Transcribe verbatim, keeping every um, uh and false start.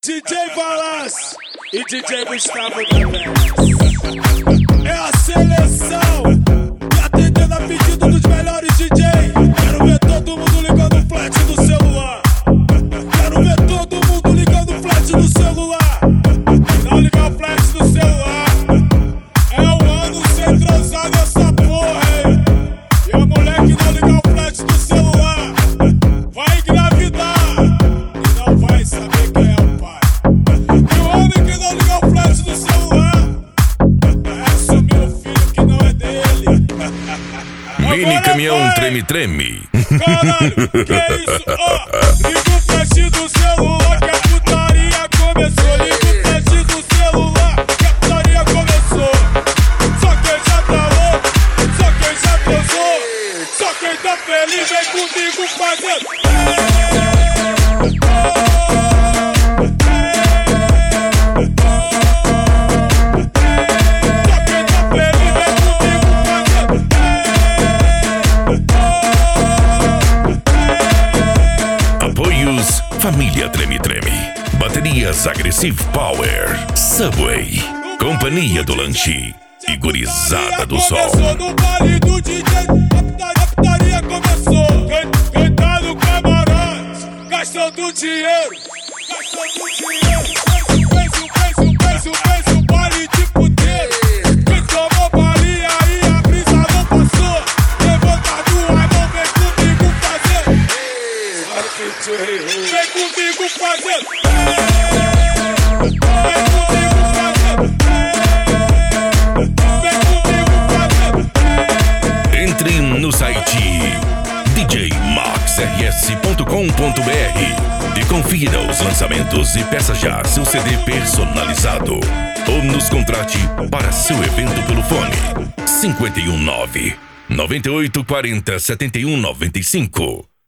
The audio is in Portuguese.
D J Valas e D J Gustavo também. É a seleção e atendendo a pedido dos melhores D J. Quero ver todo mundo ligando o flash no celular. Quero ver todo mundo ligando o flash no celular. Não ligar o flash no celular. É um ano sem transar nessa porra, hein? E a mulher que não ligar o flash no celular vai engravidar e não vai saber quem é o pai. E o homem que não ligar o flash no celular vai assumir o filho que não é dele. Mini caminhão treme-treme. Caralho, que é isso? Ó, liga o flash do celular que a putaria começou. Liga o flash do celular que a putaria começou. Só quem já tá louco, só quem já transou, só quem tá feliz vem comigo fazendo. Apoios Família Treme Treme, Baterias Aggressive Power, Subway, Companhia do Lanche e Gurizada do Sol. Começou no baile do D J, a putaria começou. Quem, quem tá no camarote, gastando dinheiro, gastando dinheiro. Pensa, pensa, pensa, pensa, o baile de puteiro. Quem tomou balinha aí, a brisa não passou. Levanta a tua mão, vem comigo fazer. Vem comigo fazer. Entre no site d j max r s ponto com ponto b r e confira os lançamentos e peça já seu C D personalizado. Ou nos contrate para seu evento pelo fone cinco um nove, nove oito quatro zero, sete um nove cinco.